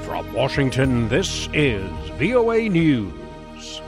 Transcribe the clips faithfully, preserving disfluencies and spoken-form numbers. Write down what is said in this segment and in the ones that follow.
From Washington, this is V O A News.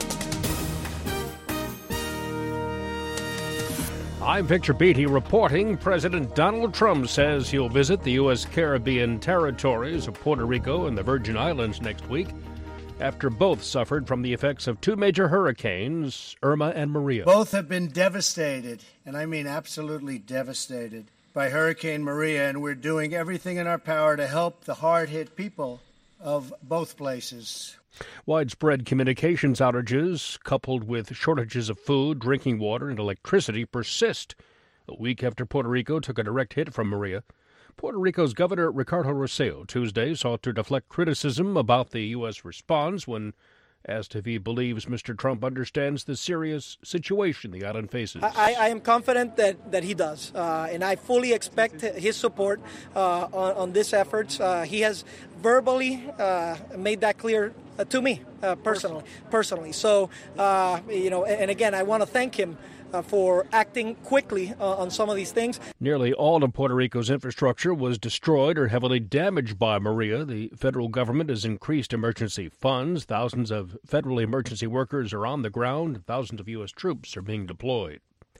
I'm Victor Beatty reporting. President Donald Trump says he'll visit the U S Caribbean territories of Puerto Rico and the Virgin Islands next week after both suffered from the effects of two major hurricanes, Irma and Maria. Both have been devastated, and I mean absolutely devastated, by Hurricane Maria, and we're doing everything in our power to help the hard-hit people of both places. Widespread communications outages, coupled with shortages of food, drinking water, and electricity, persist a week after Puerto Rico took a direct hit from Maria. Puerto Rico's Governor Ricardo Rossello Tuesday sought to deflect criticism about the U S response when asked if he believes Mister Trump understands the serious situation the island faces. I, I am confident that, that he does, uh, and I fully expect his support uh, on, on this efforts. Uh, he has verbally uh, made that clear uh, to me uh, personally. Personally, so uh, you know, and, and again, I want to thank him Uh, for acting quickly uh, on some of these things. Nearly all of Puerto Rico's infrastructure was destroyed or heavily damaged by Maria. The federal government has increased emergency funds. Thousands of federal emergency workers are on the ground. Thousands of U S troops are being deployed.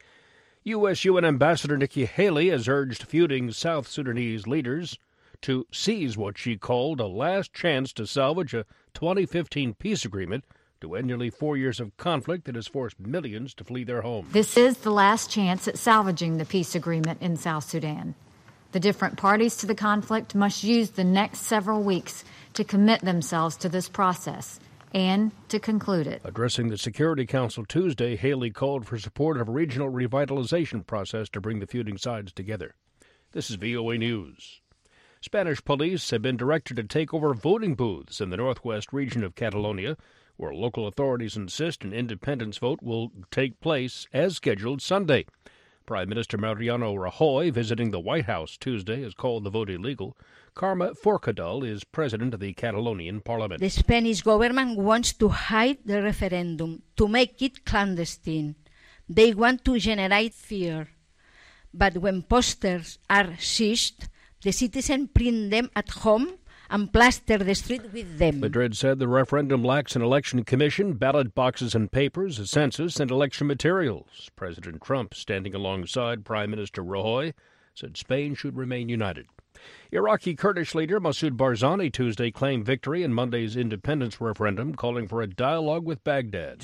U S U N Ambassador Nikki Haley has urged feuding South Sudanese leaders to seize what she called a last chance to salvage a twenty fifteen peace agreement to end nearly four years of conflict that has forced millions to flee their homes. This is the last chance at salvaging the peace agreement in South Sudan. The different parties to the conflict must use the next several weeks to commit themselves to this process and to conclude it. Addressing the Security Council Tuesday, Haley called for support of a regional revitalization process to bring the feuding sides together. This is V O A News. Spanish police have been directed to take over voting booths in the northwest region of Catalonia, where local authorities insist an independence vote will take place as scheduled Sunday. Prime Minister Mariano Rajoy, visiting the White House Tuesday, has called the vote illegal. Carme Forcadell is president of the Catalonian parliament. The Spanish government wants to hide the referendum, to make it clandestine. They want to generate fear. But when posters are seized, the citizens print them at home and plaster the street with them. Madrid said the referendum lacks an election commission, ballot boxes and papers, a census, and election materials. President Trump, standing alongside Prime Minister Rajoy, said Spain should remain united. Iraqi Kurdish leader Masoud Barzani Tuesday claimed victory in Monday's independence referendum, calling for a dialogue with Baghdad.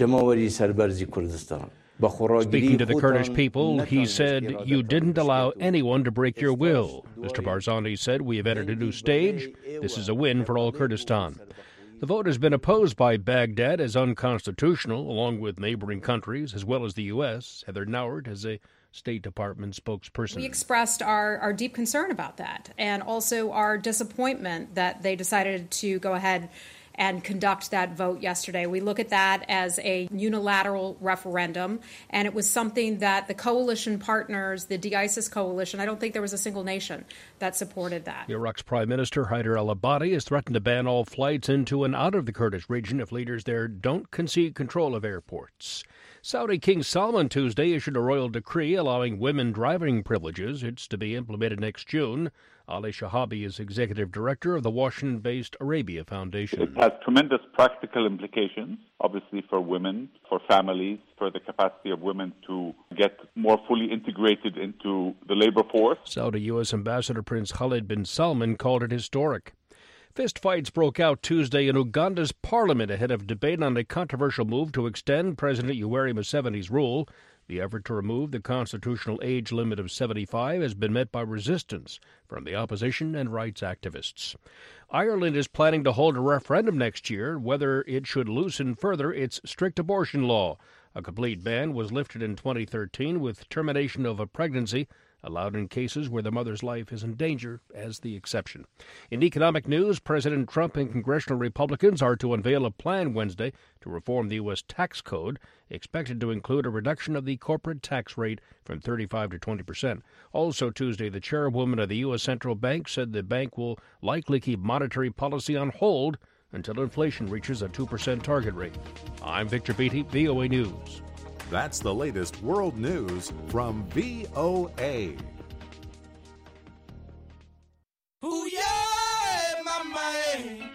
Speaking to the Kurdish people, he said, "You didn't allow anyone to break your will." Mister Barzani said, "We have entered a new stage. This is a win for all Kurdistan." The vote has been opposed by Baghdad as unconstitutional, along with neighboring countries, as well as the U S. Heather Nauert is a State Department spokesperson. We expressed our, our deep concern about that, and also our disappointment that they decided to go ahead and conduct that vote yesterday. We look at that as a unilateral referendum, and it was something that the coalition partners, the de-ISIS coalition, I don't think there was a single nation that supported that. Iraq's Prime Minister Haider al-Abadi has threatened to ban all flights into and out of the Kurdish region if leaders there don't concede control of airports. Saudi King Salman Tuesday issued a royal decree allowing women driving privileges. It's to be implemented next June. Ali Shahabi is executive director of the Washington-based Arabia Foundation. It has tremendous practical implications, obviously, for women, for families, for the capacity of women to get more fully integrated into the labor force. Saudi U S Ambassador Prince Khalid bin Salman called it historic. Fistfights broke out Tuesday in Uganda's parliament ahead of debate on a controversial move to extend President Yoweri Museveni's rule. The effort to remove the constitutional age limit of seventy-five has been met by resistance from the opposition and rights activists. Ireland is planning to hold a referendum next year whether it should loosen further its strict abortion law. A complete ban was lifted in twenty thirteen with termination of a pregnancy allowed in cases where the mother's life is in danger as the exception. In economic news, President Trump and congressional Republicans are to unveil a plan Wednesday to reform the U S tax code, expected to include a reduction of the corporate tax rate from thirty-five to twenty percent. Also Tuesday, the chairwoman of the U S Central Bank said the bank will likely keep monetary policy on hold until inflation reaches a two percent target rate. I'm Victor Beatty, V O A News. That's the latest world news from V O A. Ooh, yeah, my man, my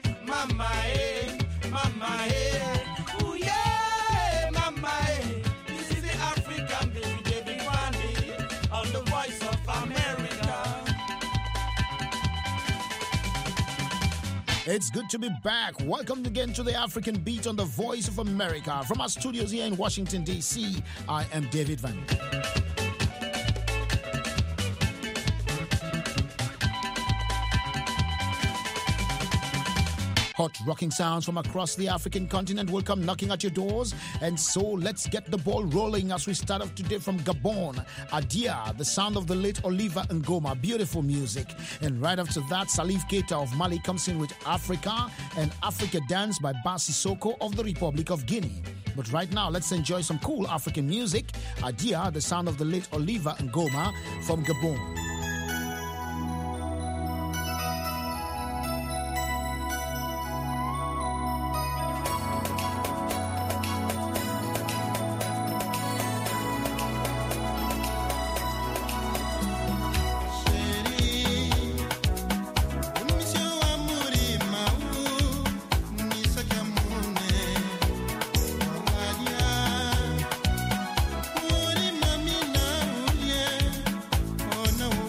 mama, eh, mama, eh. Ooh, yeah, mama, eh. This is the African baby, David Wande, on the Voice of America. It's good to be back. Welcome again to the African Beat on the Voice of America. From our studios here in Washington, D C, I am David Van. Hot rocking sounds from across the African continent will come knocking at your doors. And so let's get the ball rolling as we start off today from Gabon. Adia, the sound of the late Oliver Ngoma. Beautiful music. And right after that, Salif Keita of Mali comes in with Africa and Africa Dance by Bassi Soko of the Republic of Guinea. But right now, let's enjoy some cool African music. Adia, the sound of the late Oliver Ngoma from Gabon. No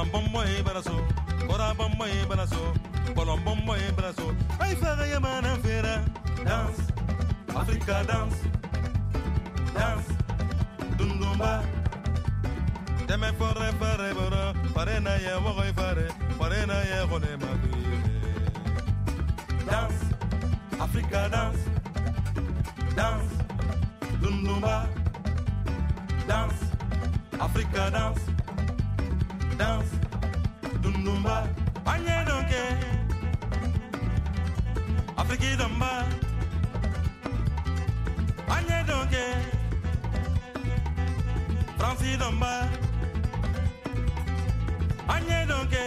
Colombo e baraso, Corabombo e baraso, Colombo e baraso. Ai fara yamana fera. Dance, Africa dance, dance, Dundumba. Deme fore fare bora, fare na ye mogoy fare, fare na ye gone mabi. Dance, Africa dance, dance, Dundumba. Dance, Africa dance, dance, Dundumba. Anye donke, Africa damba. Anye donke, Francis damba. Anye donke,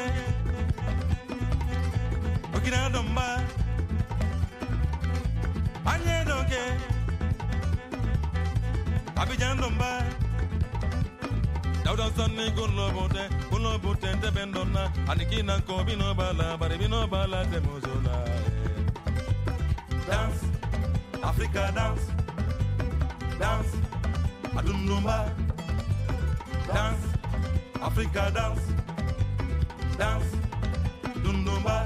Burkina damba. Anye donke, Abidjan damba. Dauda sanni kullo bote, kullo bote te bendona. Anikina ko bino bala, bari bino bala te mozola. Dance, Africa dance, dance, Adundumba. Dance, Africa dance, dance, Dundumba.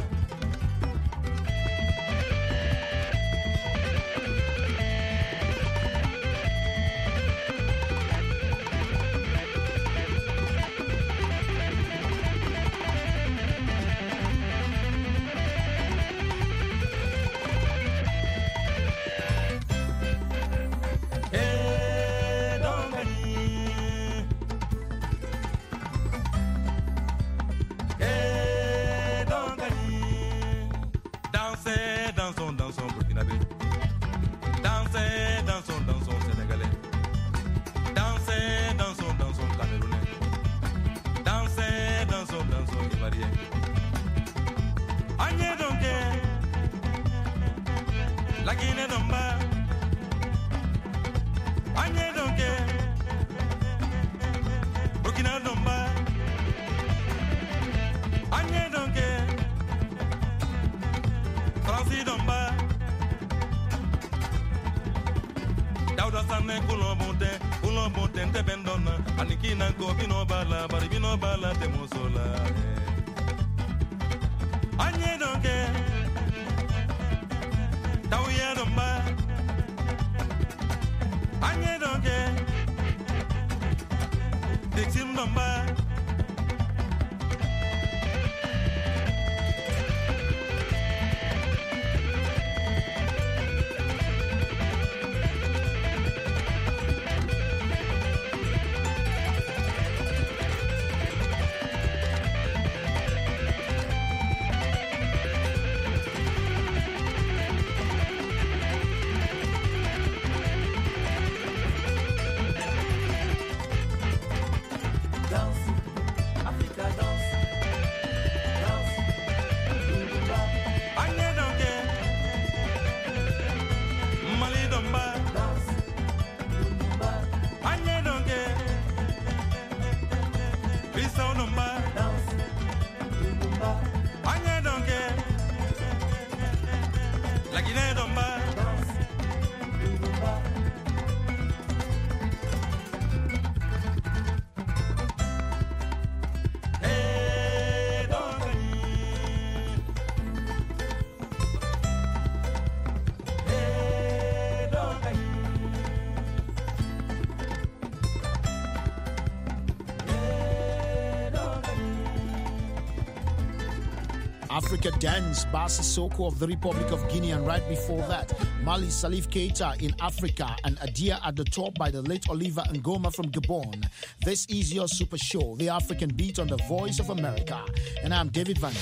Africa Dance, Ba Sissoko of the Republic of Guinea, and right before that, Mali Salif Keita in Africa, and Adia at the top by the late Oliver Ngoma from Gabon. This is your super show, The African Beat on the Voice of America, and I'm David Van.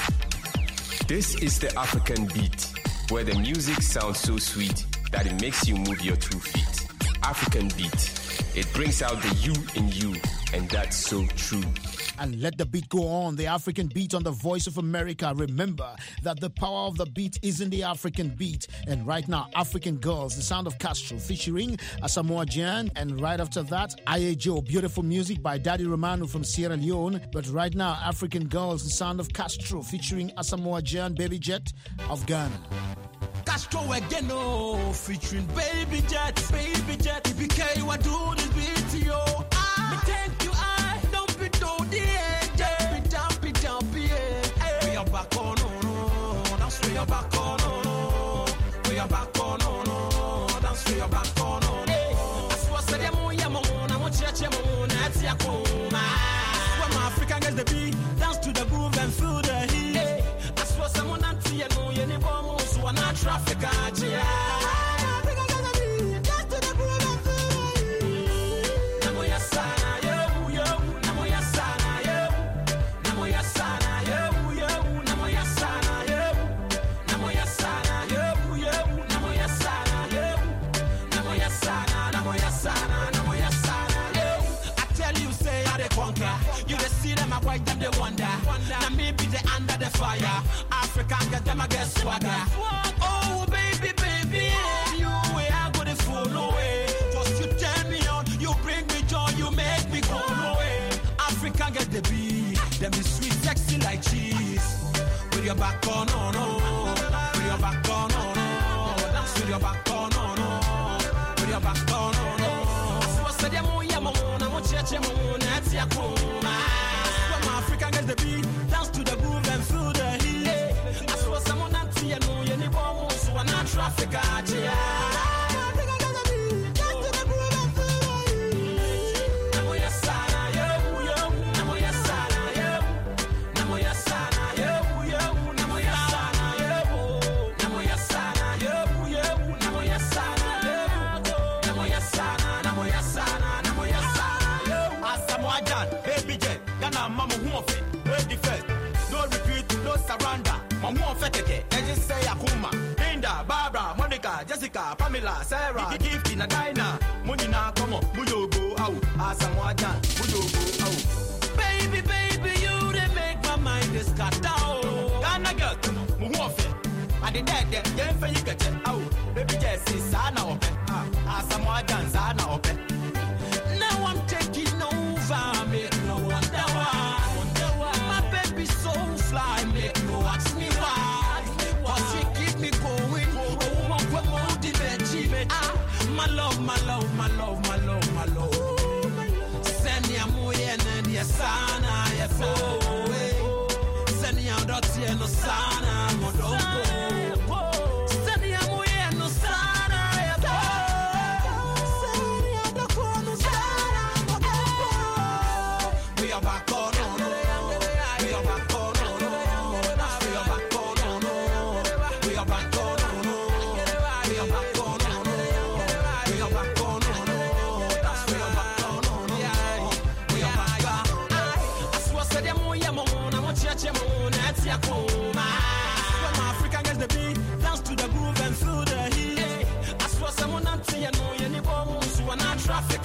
This is The African Beat, where the music sounds so sweet that it makes you move your two feet. African Beat, it brings out the you in you, and that's so true. And let the beat go on, the African Beat on the Voice of America. Remember that the power of the beat is in the African beat. And right now, African Girls, the sound of Castro, featuring Asamoah Gyan. And right after that, Aye Joe, beautiful music by Daddy Romano from Sierra Leone. But right now, African Girls, the sound of Castro, featuring Asamoah Gyan, Baby Jet of Ghana. Castro again, oh, featuring Baby Jet, Baby Jet. B K, what do this beat to you? I, me thank you, I don't be do the end. the beat, dance to the groove and feel the heat. Hey, I swear someone anti you know you need more, so I'm not traffic. Why them they wonder? Now me be the under the fire. African get them I get swagger. Oh baby, baby, you way I go the follow way. Cause you turn me on, you bring me joy, you make me go away. African get the beat, them be sweet, sexy like cheese. With your back on, no, no. With your back on, no, no. Dance with your back on, no, no. With your back on, no, no. I said ya mo ya mo na mo cheche mo na tia ko. African get the beat, dance to the groove and feel the heat. Hey, I saw someone anti you know you need more, so I'm not traffic. Mama who of it, ready first. No repeat, no surrender. Mama who feteke, I just say Akuma. Linda, Barbara, Monica, Jessica, Pamela, Sarah, gift in a diner. Money now come on, Muyo go out. Asamoah, Muyo go out. Baby, baby, you they make my mind is cut down. Ghana girl, who of it? I did that, then for you get it out. Baby Jessie, Sana open. Asamoah, Sana open. Now I'm taking over, make no wonder why. Fly, make no ask me why. Cause she keep me going. Oh, my God, motivate. Ah, my love, my love, my love, my love, my love. Send ya muye ne dia sana ya fo. Send ya doti no sana modoko. Send ya muye no sana ya fo. Send ya doko no sana modoko. We are back on. We are back on. African gets the beat, dance to the groove and feel the heat. I swear someone anti you know you need more, so I'm not traffic.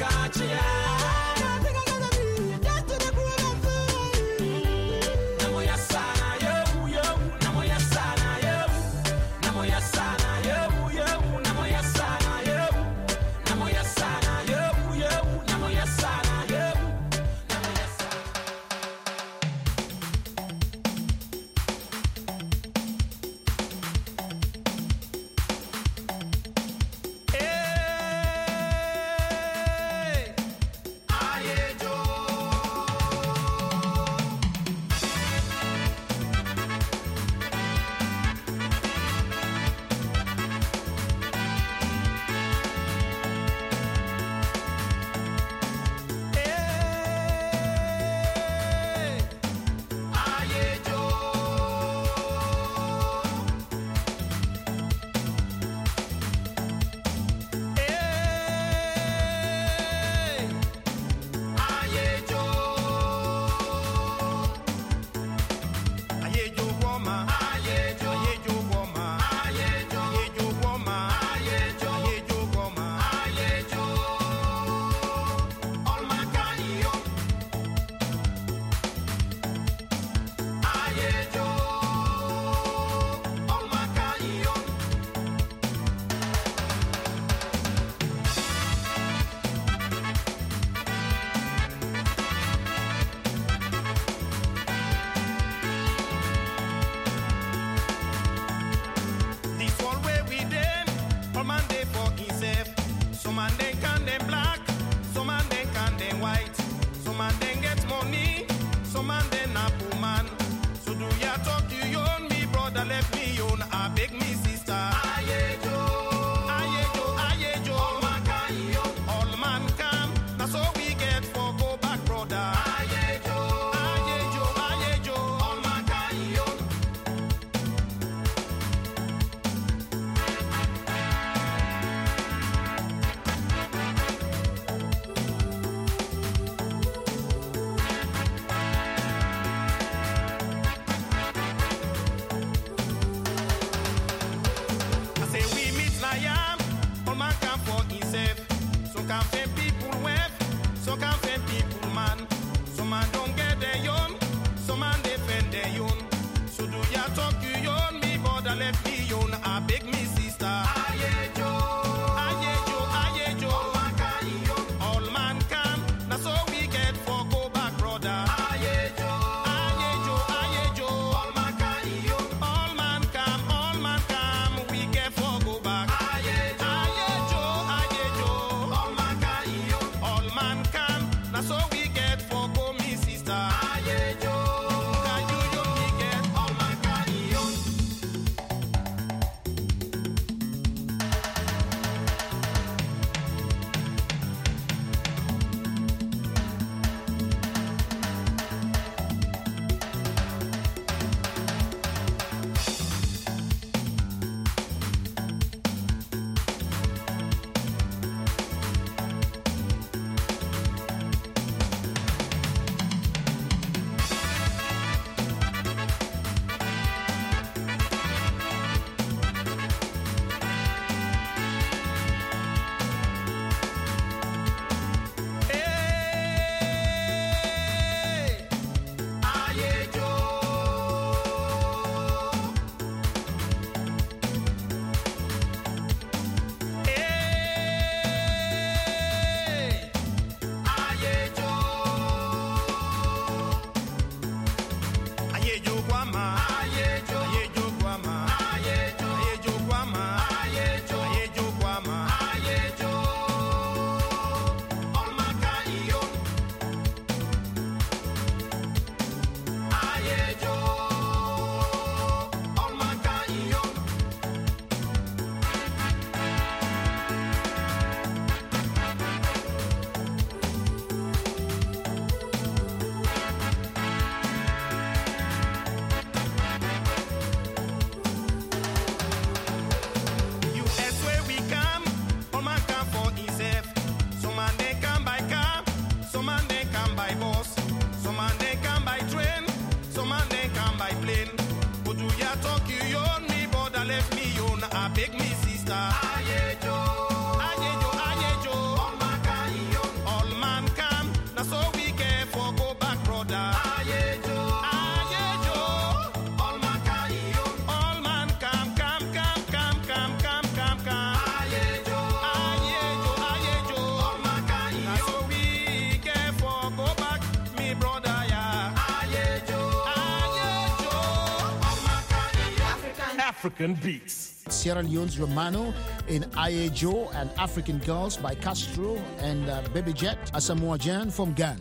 African Beats. Sierra Leone's Romano in Aye Joe and African Girls by Castro and uh, Baby Jet, Asamoah Gyan from Ghana.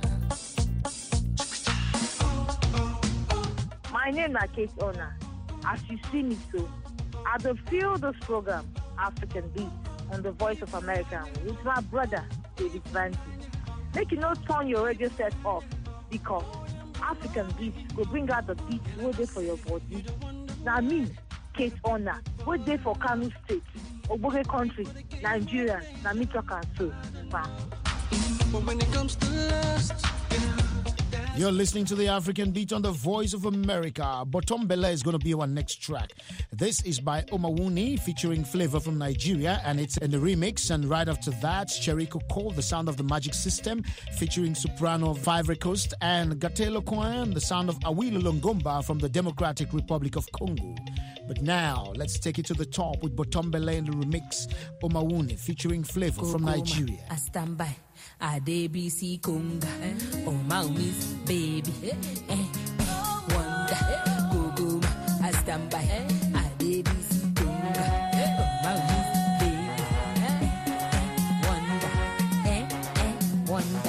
My name is Kate Ona. As you see me so, I will feel this program, African Beats, on the Voice of America with my brother, David Banty. Make you not turn your radio set off because African Beats will bring out the beats way there for your body. Now me, Kate Ona, way there for Kano State, Oboge Country, Nigeria, na me talk and so. But when it comes to lust, you're listening to the African Beat on the Voice of America. Bottom Bella is going to be our next track. This is by Omawuni featuring Flavor from Nigeria, and it's in the remix. And right after that, Cheriko Cole, The Sound of the Magic System, featuring soprano of Ivory Coast, and Gatelo Kwan, The Sound of Awilo Longomba from the Democratic Republic of Congo. But now, let's take it to the top with Bottom Bella in the remix. Omawuni featuring Flavor from Nigeria. I stand by. I D B C Conga, oh my miss baby, eh, wonder, go go, I stand by. I D B C Conga, oh my miss baby, wonder, eh, eh, wonder.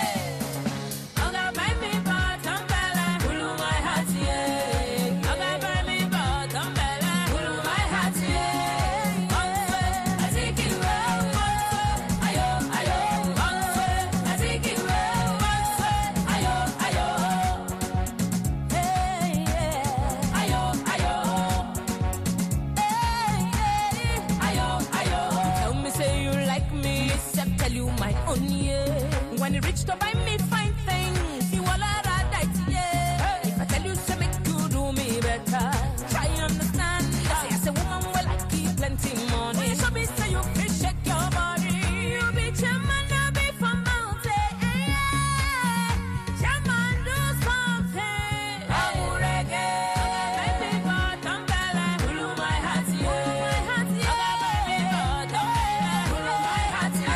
When it reached to buy me fine things, you all are right, yeah. If I tell you to make you do me better, try understand. I say, I say, woman, well, I keep plenty money. When you show me, say you can shake your body. You be chairman, you be from mountain, yeah. Chairman, do something. Oh, reggae. Baby, but I'm belly. Pull my hat, yeah. My hat, yeah. Baby, but I'm belly. Pull my hat, yeah.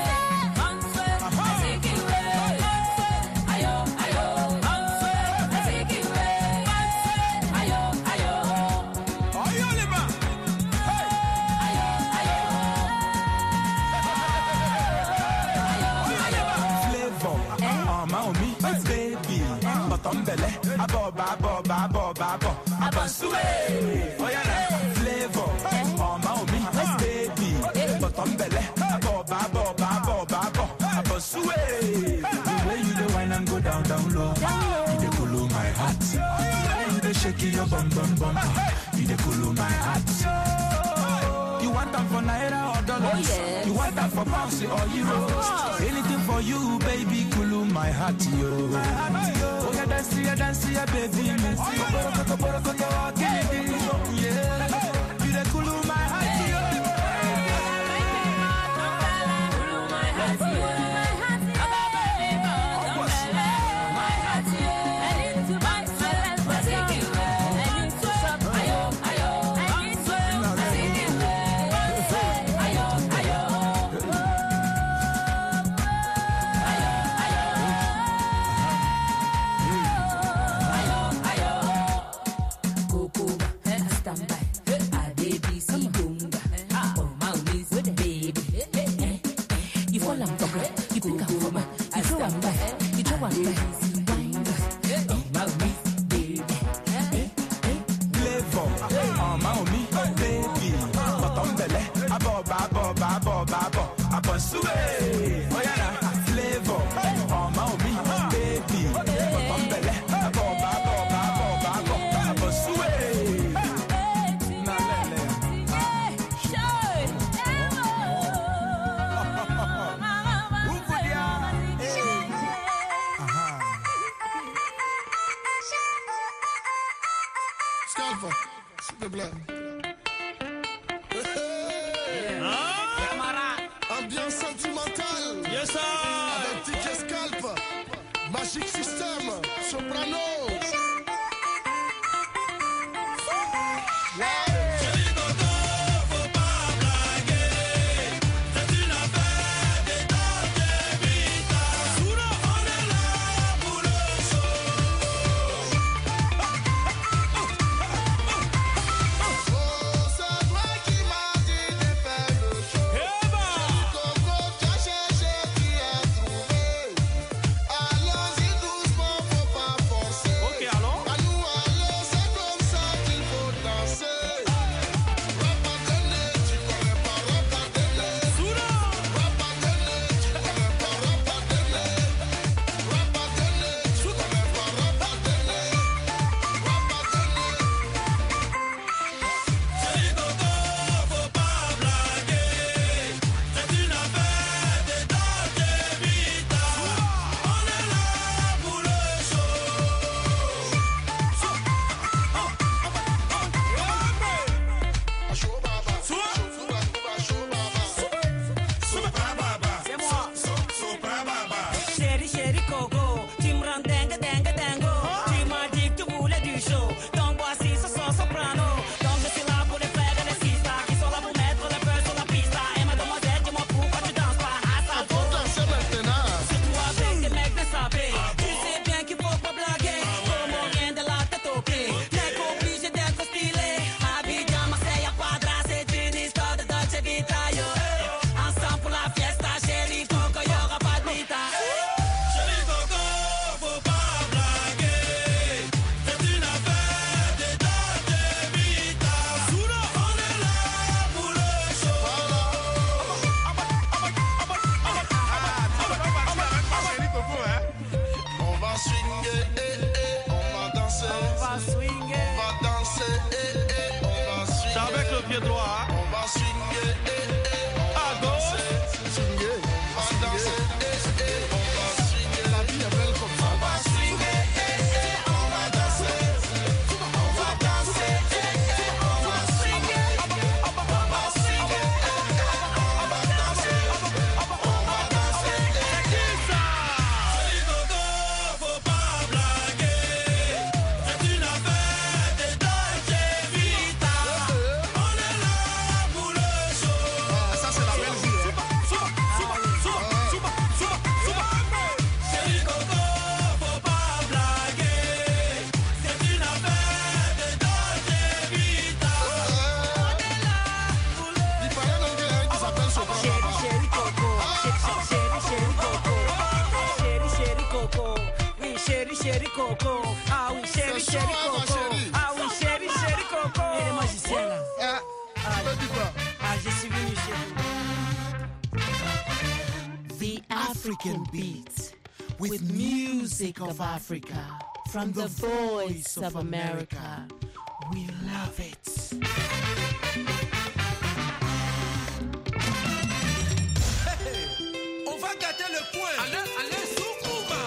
Aboba, aboba, aboba, aboba, abansue. Oh yeah, flavor. Oh my me, baby. But I'm belly. Aboba, aboba, aboba, aboba, abansue. The way you the wine and go down, down low. You dey cool my heart. You dey shake your bum, bum, bum. You dey cool my heart. You want them for naira or dollars? Oh, yes. You want them for pounds or euros? Anything for you, baby, cool my heart, yo. My heart, yo. Oh, yeah, dance, yeah, dance, yeah, baby. Yeah. You the cool my heart, yo. danser, eh, eh, on va swinguer. C'est avec le pied droit. Hein? On va swinguer, eh, eh, à gauche. Swinguer, on va danser, eh, eh, on va swinguer. La vie est belle comme ça. On va swinguer, eh, eh, on va danser. On va danser, eh, eh, on va swinguer. On va swinguer, eh, eh, on va danser. On va danser, eh, eh. Chéri Coco, faut pas blaguer. C'est une affaire de Dolce Vita. On est là pour le show. Ça c'est la belle vie. Souba, souba, souba, souba, souba, souba. Chéri Coco, faut pas blaguer. C'est une affaire de Dolce Vita. On est là pour le show. Il paraît donc qu'il y a un qui s'appelle Soba. Chéri, chéri Coco, chéri, chéri, chéri Coco, chéri, chéri Coco, oui, chéri, chéri Coco, ah oui, chéri, chéri Coco, ah oui, chéri, chéri Coco. Et les magiciens là, ah, ah, je suis venu chez vous. The African Beat, with music of Africa, from the voice of America. We love it. On va gâter le coin. Allez, allez, Soukouma.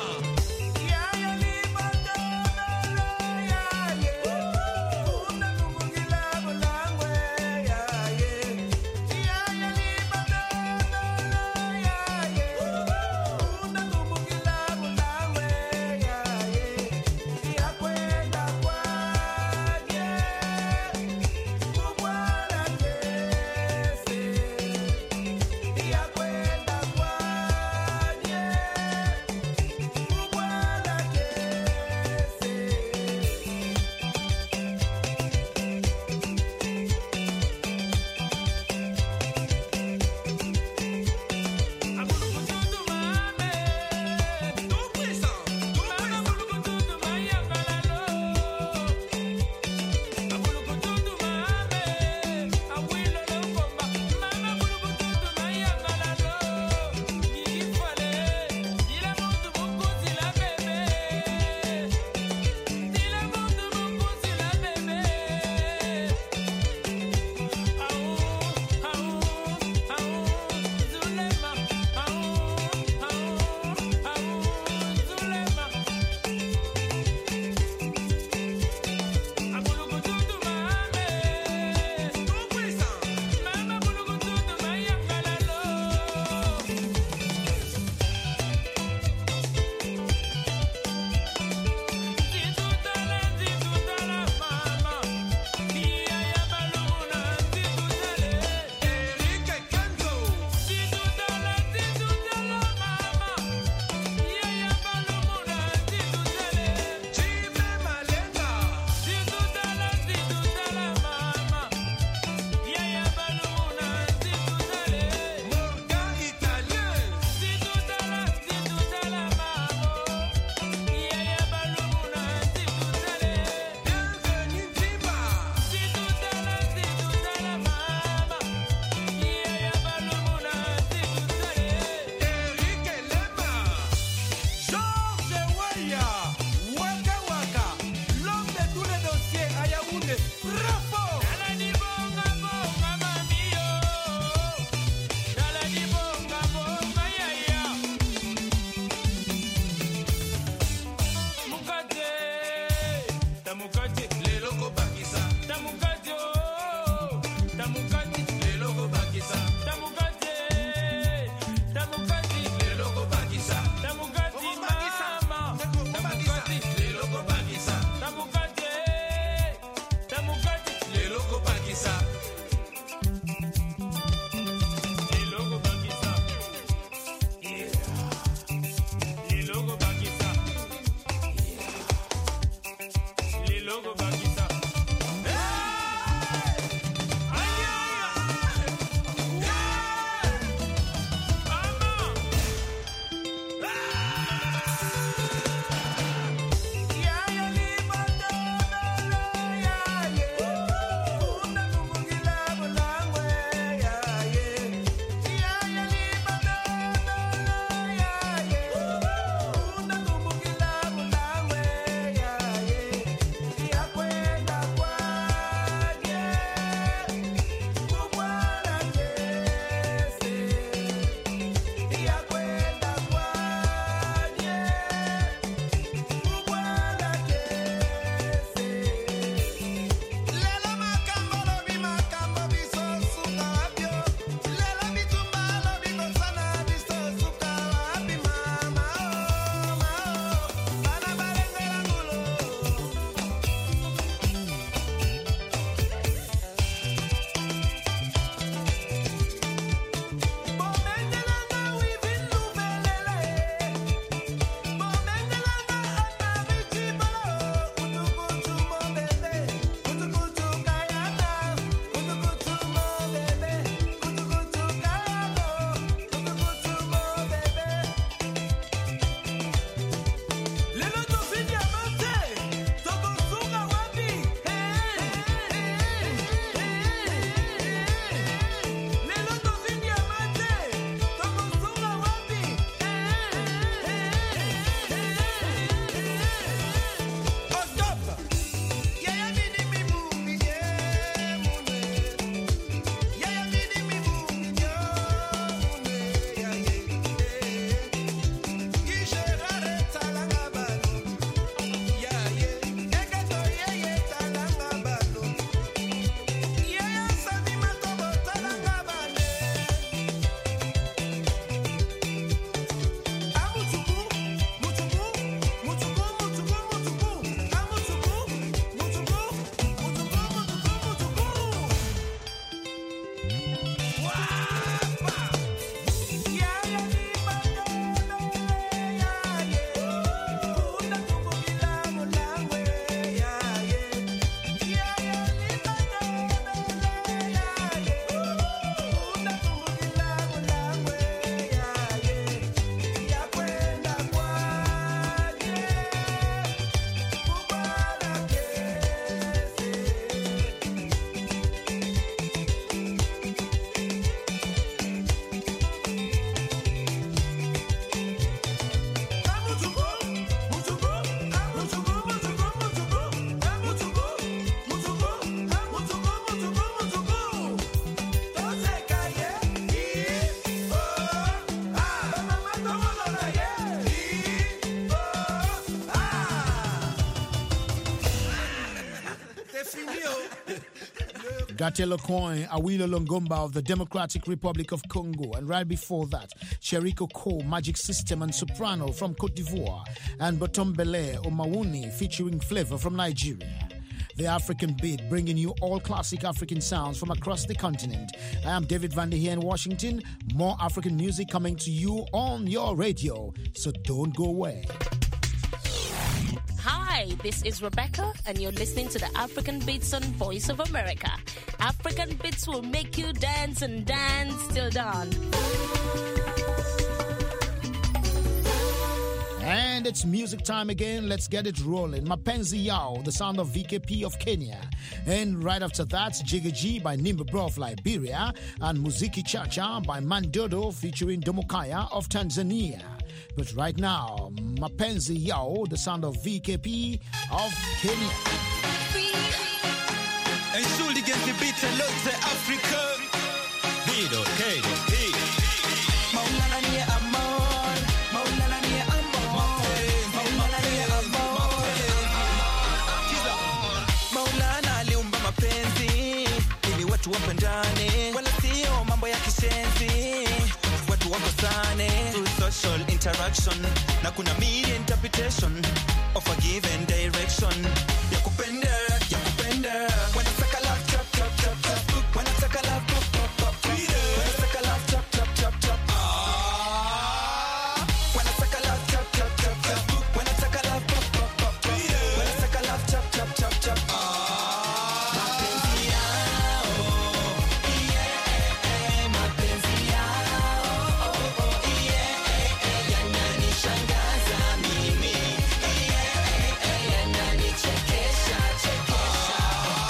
Gatelo Coin, Awilo Longomba of the Democratic Republic of Congo, and right before that, Sheriko Ko, Magic System and Soprano from Cote d'Ivoire, and Botombele Omawuni featuring Flavor from Nigeria. The African Beat, bringing you all classic African sounds from across the continent. I am David Vander here in Washington. More African music coming to you on your radio, so don't go away. Hi, this is Rebecca, and you're listening to the African Beats on Voice of America. African Beats will make you dance and dance till dawn. And it's music time again. Let's get it rolling. Mapenzi Yao, the sound of V K P of Kenya. And right after that, Jigga G by Nimba Bro of Liberia. And Muziki Chacha by Mandodo featuring Domokaya of Tanzania. But right now, Mapenzi Yao, the sound of V K P of Kenya. Entschuldigen Sie bitte, Leute, Afrika. Video, Kato, P. Maulana ni amor, Maulana ni amor, Maulana ni amor. Maulana aliumba mapenzi ili watu wapendane, wala sio mambo ya kishenzi. Watu wapasane through social interaction, na kuna media interpretation of a given direction. Ya kupenda, ya kupenda. Wanataka love chop chop chop chop. Wanataka love pop pop pop pop. Wanataka love chop chop chop chop. Ah. Wanataka love chop chop chop chop. Wanataka love pop pop pop pop. Wanataka love chop chop chop chop. Ah. Mapenzi yao, yeah, mapenzi yao, oh oh yeah, yananishangaza mimi, yeah, yananichekesha chekesha.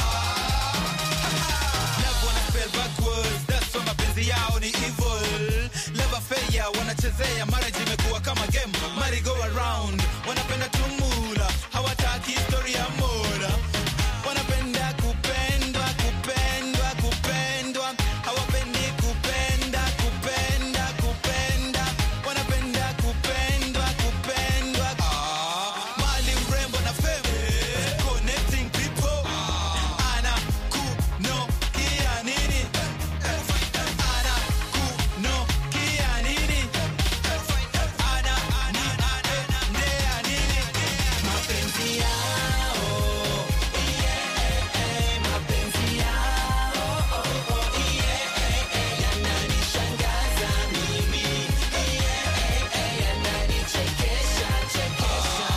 Love wanna spell backwards, that's why mapenzi yao ni evil. Love affair wanachezea, marriage imekuwa kama game, merry go around. Wanapenda tumula, hawataki story ya moda. Wanapenda kupendwa, kupendwa, kupendwa. Hawapendi kupenda, kupenda, kupenda. Wanapenda kupendwa, kupendwa. Ah, mali urembo na fame, connecting people. Ana kuno kia nini? Ana kuno kia nini? Ana ana ndea nini? Mapenzi yao, yeah, mapenzi yao, oh oh yeah, yananishangaza mimi, yeah, yananichekesha chekesha.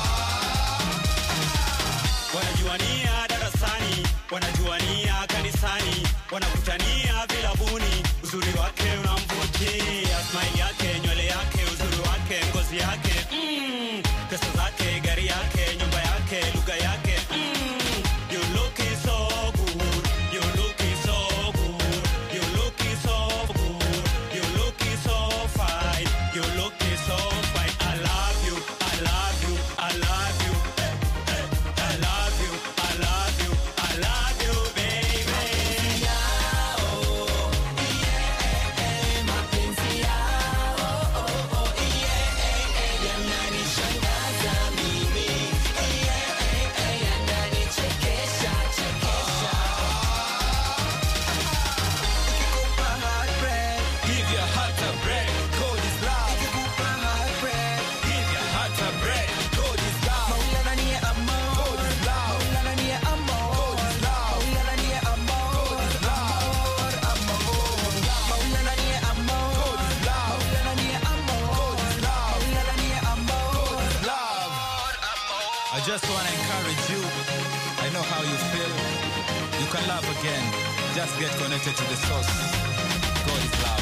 Wanajuania darasani, wanajuania kanisani, wanakutania vilabuni. Uzuri wake unamvutia, smile yake, nywele yake, uzuri wake, ngozi yake, mm. Pesa zake, gari yake, nyumba yake, lugha yake, mm. You looking so good, you looking so good, you looking so good, you looking so fine, you looking so fine. I love you, I love you, I love you. I love you, I love you, I love you, baby. Mapenzi yao, yeah, mapenzi yao, oh oh yeah, yananishangaza mimi, yeah, yananichekesha chekesha. Ikikupa heartbreak, give your heart a break. God is love. Ikikupa heartbreak, give your heart a break. God is love. Maulana ni amor. God is love. Maulana ni amor. God is love. Maulana ni amor. God is love. Amor. Maulana ni amor. God is love. Maulana ni amor. God is love. Maulana ni amor. God is love. I just want to encourage you. I know how you feel. You can love again. Just get connected to the source. God is love.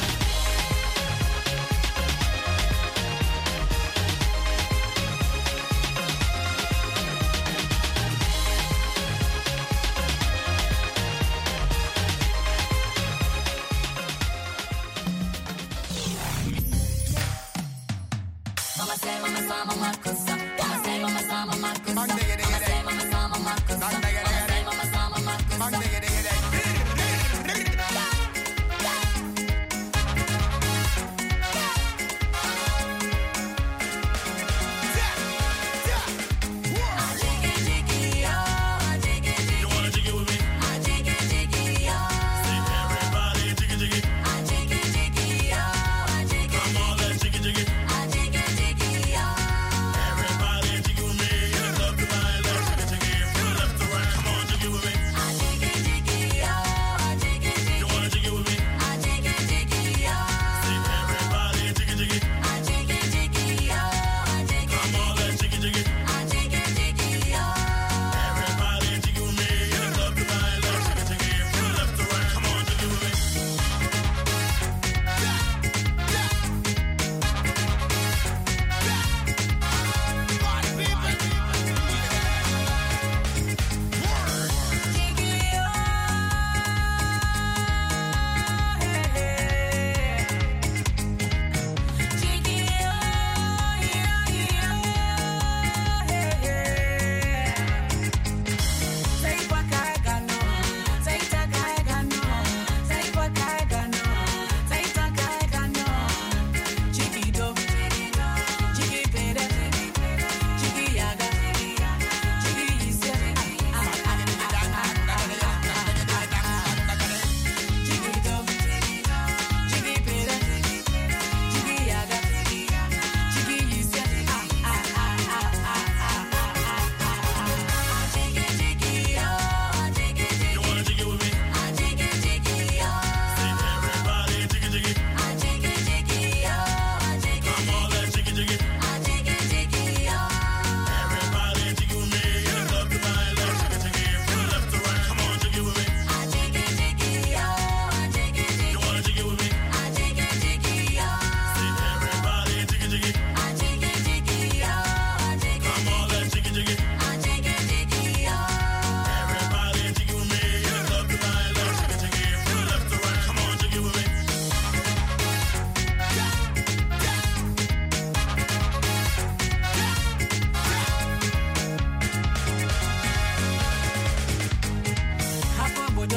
Mama say, mama sa, mama kusa. Mama say, mama sa, mama kusa. Mama say, mama sa, mama kusa. Mama say, mama sa, mama kusa. Jiggy, jiggy, oh, jiggy, jiggy. You wanna jiggy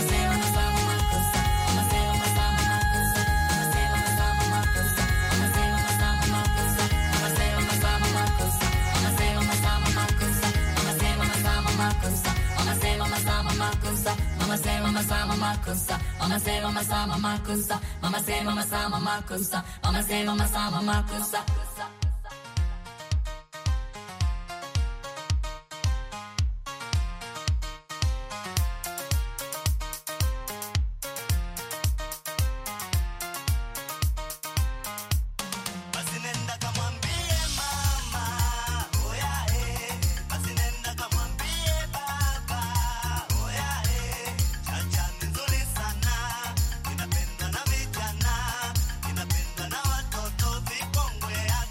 makusa, mama say mama sama makusa, mama say mama sama makusa, mama say mama sama makusa. Inapendwa na watoto vikongwe.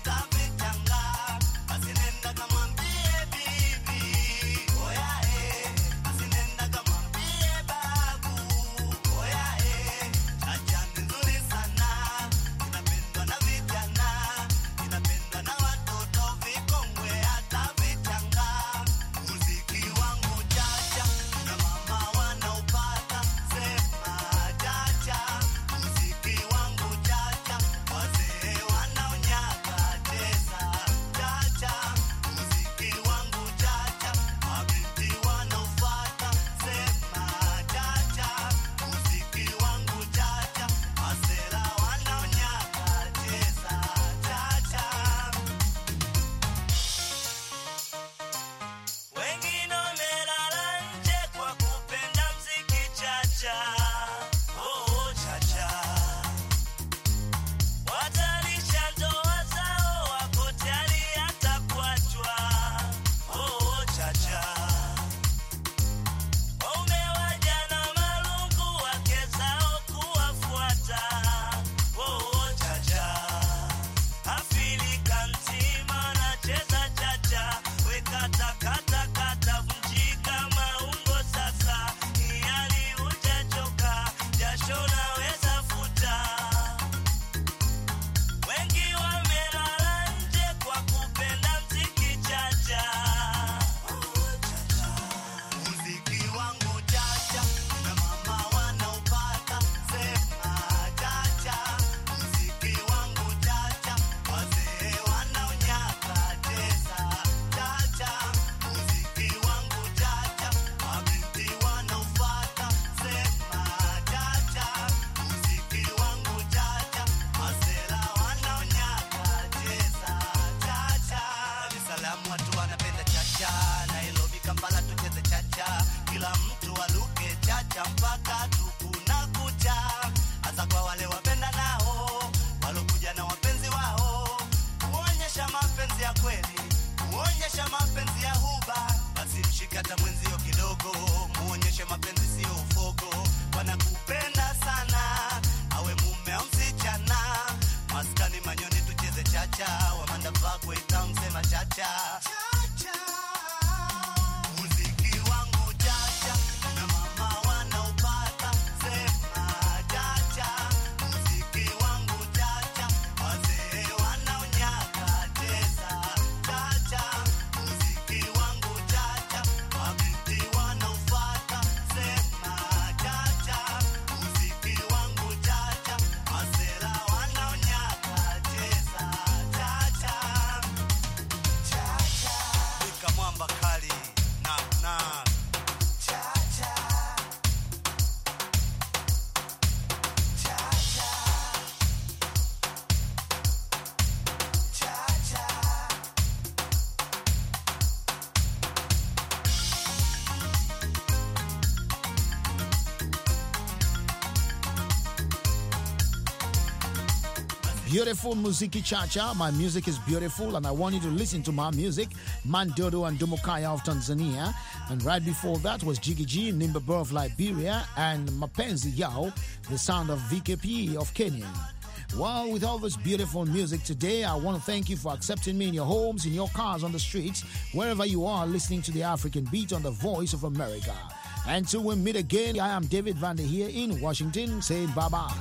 beautiful Muziki Chacha. My music is beautiful and I want you to listen to my music, Mandodo and Dumukaya of Tanzania. And right before that was Jiggy G, Nimbaba of Liberia, and Mapenzi Yao, the sound of V K P of Kenya. Well, with all this beautiful music today, I want to thank you for accepting me in your homes, in your cars, on the streets, wherever you are listening to the African Beat on the Voice of America. Until we meet again, I am David Vander here in Washington saying bye-bye.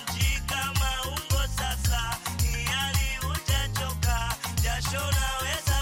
Jasho naweza